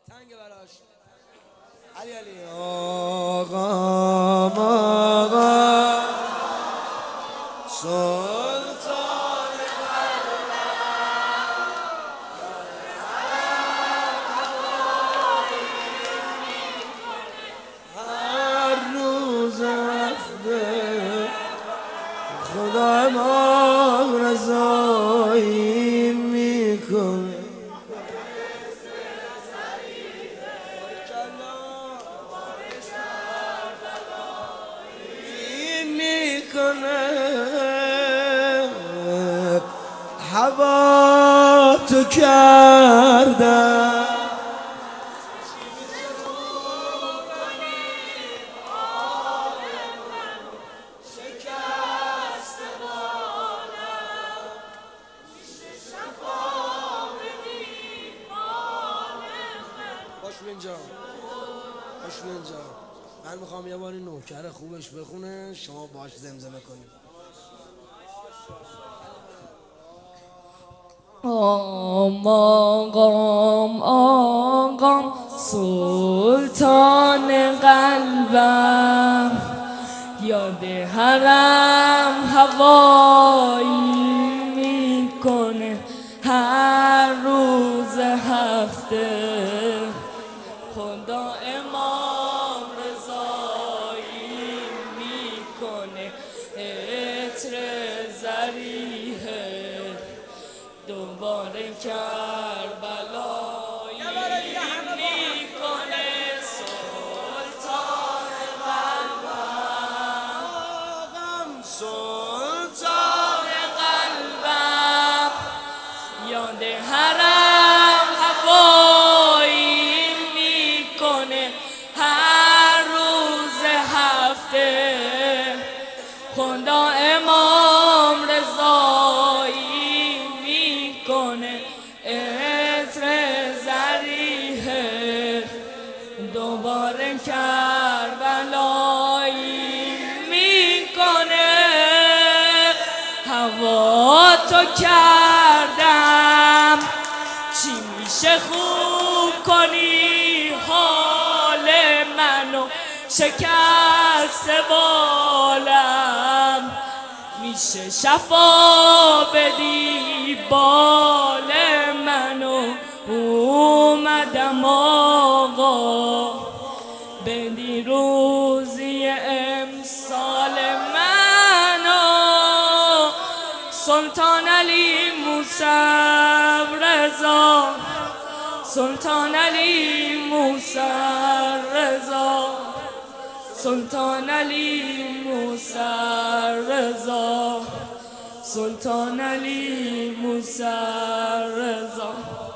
تنگ براش علی علی آقا سلطان هر روز هفته خدا ما رضایی میکنه هوا تو کردم شکست بانم میشه شفا بدی باش اینجا باش اینجا من میخوام یه باری نوکر خوبش بخونه شما باش زمزمه کنید آقام سلطان قلبم یاد حرم هوایی میکنه هر روز هفته خدا امام رضایی میکنه عطر ضریحه دوباره کربلایی میکنه سلطان قلبم سلطان قلبم یاد حرم هوایی میکنه هر روز هفته خدا امام رضایی کنه عطر ضریحه دوباره کربلایی میکنه هوا تو کردم چی میشه خوب کنی حال منو شکست بالم میشه شفا بدی بال منو اومدم آقا بدی روزی امسال منو سلطان علی موسی رضا سلطان علی موسی رضا سلطان علی موسی رضا سلطان علی موسی رضا